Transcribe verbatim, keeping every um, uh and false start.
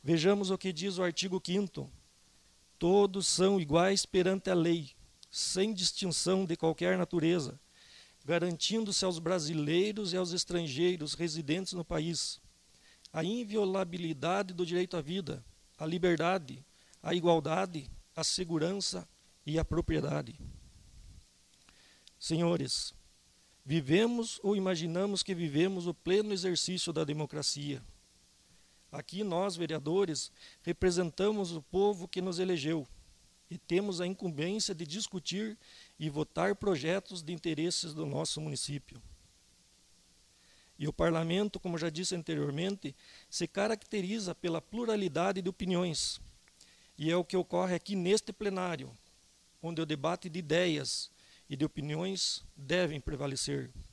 Vejamos o que diz o artigo quinto. Todos são iguais perante a lei, sem distinção de qualquer natureza, garantindo-se aos brasileiros e aos estrangeiros residentes no país a inviolabilidade do direito à vida, à liberdade, à igualdade, à segurança e à propriedade. Senhores, vivemos ou imaginamos que vivemos o pleno exercício da democracia. Aqui nós, vereadores, representamos o povo que nos elegeu e temos a incumbência de discutir e votar projetos de interesses do nosso município. E o parlamento, como já disse anteriormente, se caracteriza pela pluralidade de opiniões. E é o que ocorre aqui neste plenário, onde o debate de ideias e de opiniões devem prevalecer.